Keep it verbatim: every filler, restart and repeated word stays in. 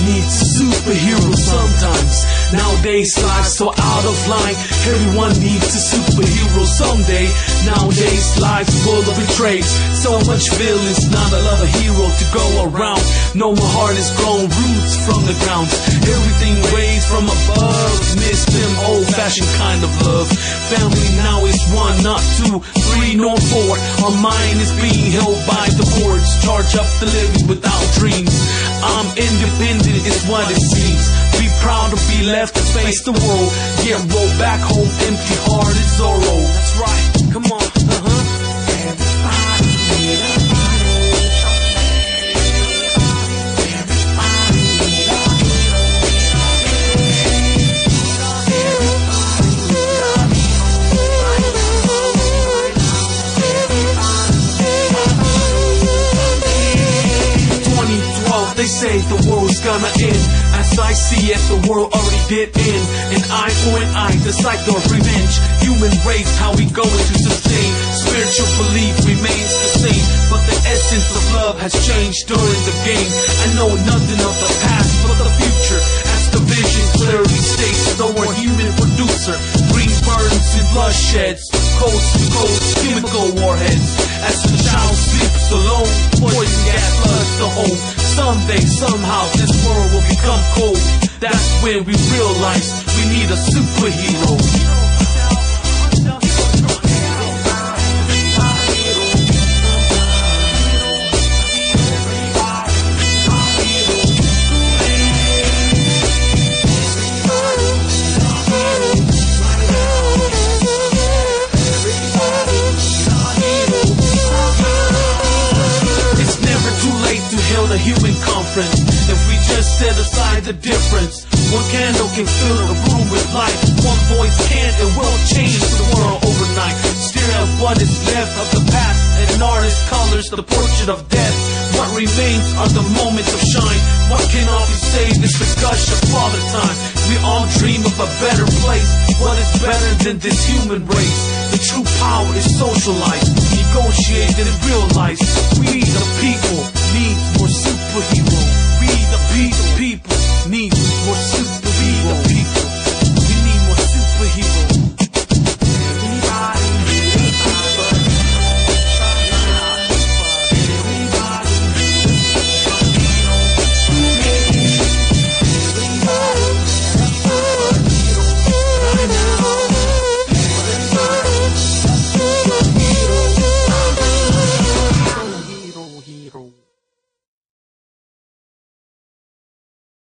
needs a superhero sometimes. Nowadays life's so out of line. Everyone needs a superhero someday. Nowadays life's full of betrays. So much villains, not a lot of hero to go around. No, my heart has grown roots from the ground. Everything raised from above. Miss them old-fashioned kind of love. Family now is one, not two, three, nor four. Our mind is being held by the boards. Charge up the living without dreams. I'm independent is what it seems. Be proud to be left to face the world. Get rolled back home empty-hearted Zorro. That's right, come on, uh-huh. Everybody need a hero. Everybody need a hero. Everybody need a hero. twenty twelve, they say the world's gonna end. As I see it, the world already did end. An eye for an eye, the cycle of revenge. Human race, how we going to sustain. Spiritual belief remains the same, but the essence of love has changed during the game. I know nothing of the past, but the future, as the vision clearly states. Though we're human producer, green burns and bloodsheds, coast to coast chemical warheads. As the child sleeps alone, poison gas floods the home. Someday, somehow, this world will become cold. That's when we realize we need a superhero. The human conference, if we just set aside the difference. One candle can fill a room with light. One voice can and will change the world overnight. Stare at what is left of the past, and an artist colors the portrait of death. What remains are the moments of shine. What cannot be saved is the gush of father time. We all dream of a better place. What is better than this human race? The true power is socialized, negotiated in real